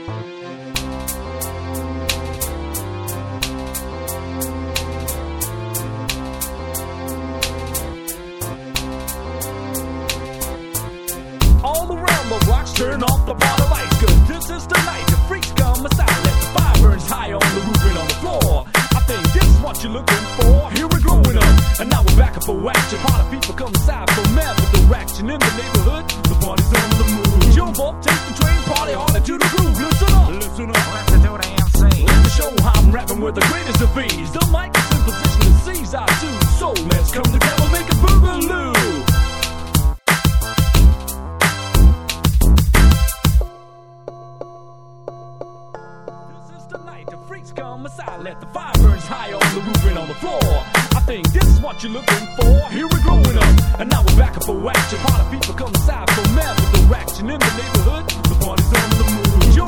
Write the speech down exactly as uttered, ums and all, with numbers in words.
All around the blocks, turn off the bottle lights, cause this is the night the freaks come aside. Let the fire burns high on the roof and on the floor. I think this is what you're looking for. Here we're growing up, and now we're back up for action. Part of people come aside for mad with direction in the neighborhood. The party's on the move. Jump up, take the train, party hard to the groove. Listen up, listen up, let's do the M C. Let me show how I'm rapping with the greatest of ease. The mic is in position to seize our two. So let's come together, make a boogaloo. Come aside, let the fire burns high on the roof and on the floor. I think this is what you're looking for. Here we're growing up, and now we're back up for action. Part of people come aside for mad with direction in the neighborhood. The party's on the move.